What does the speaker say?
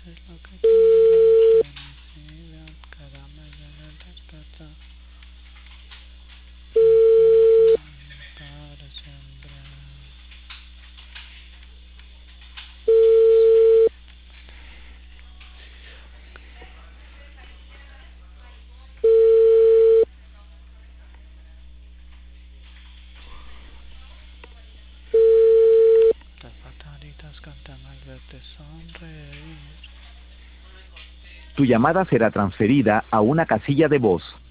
es lo que quiero, felicidad, caramba, ya no despertar. Para siempre. Las pataditas cantan al verte sonreír. Tu llamada será transferida a una casilla de voz.